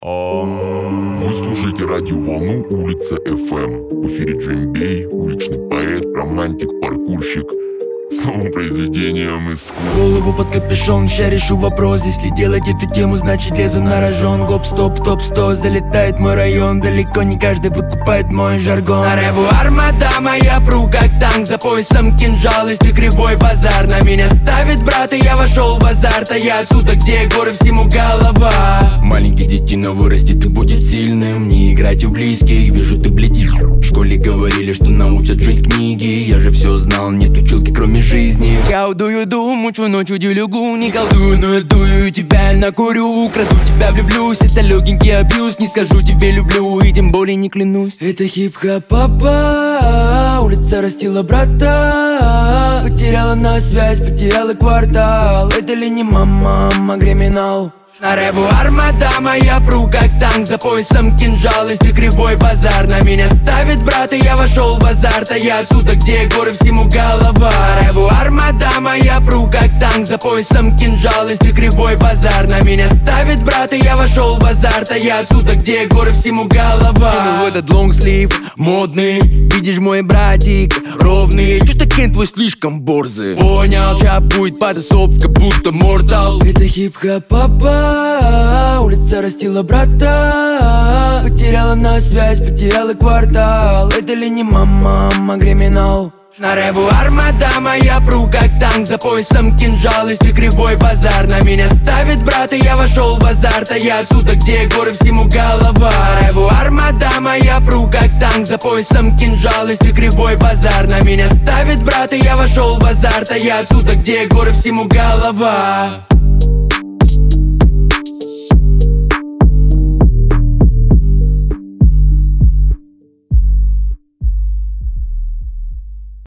Вы слушаете радиоволну улица FM. В эфире Джеймбей, уличный поэт, романтик, паркурщик с новым произведением искусства. Голову под капюшон, ща решу вопрос. Если делать эту тему, значит лезу на рожон. Гоп-стоп, в топ-100, залетает мой район. Далеко не каждый выкупает мой жаргон. На реву армада моя, пру как танк. За поясом кинжал, если кривой базар. На меня ставит брат, и я вошел в азарт. А я оттуда, где горы, всему голова. Маленький детина вырастет и будет сильным. Не играйте в близких, вижу ты бледишь. В школе говорили, что научат жить книги. Я же все знал, нет училки кроме жизни. Колдую, мучу ночью делюгу. Не колдую, но я дую, тебя накурю. Краду тебя, влюблюсь, это легенький абьюз. Не скажу тебе люблю и тем более не клянусь. Это хип-хоп папа, улица растила брата. Потеряла на связь, потеряла квартал. Это ли не мама, криминал? На реву армада моя, пру как танк. За поясом кинжал, если кривой базар. На меня ставит брат, и я вошел в азарт. А я оттуда, где горы, всему голова. На реву армада моя, пру как танк. За поясом кинжал, если кривой базар. На меня ставит брат, и я вошел в азарт. А я оттуда, где горы, всему голова. В этот лонгслив модный, видишь мой братик ровный. Чё-то кен твой слишком борзый. Понял, ча будет потасовка, будто мортал. Это хип-хоп папа, улица растила брата. Потеряла на связь, потеряла квартал. Это ли не мама, криминал? На реву армада моя, пру как танк. За поясом кинжал, если кривой базар. На меня ставит брат, и я вошел в азарт. А я оттуда, где горы, всему голова. На реву армада моя, пру как танк. За поясом кинжал, если кривой базар. На меня ставит брат, и я вошел в азарт. А я оттуда, где горы, всему голова.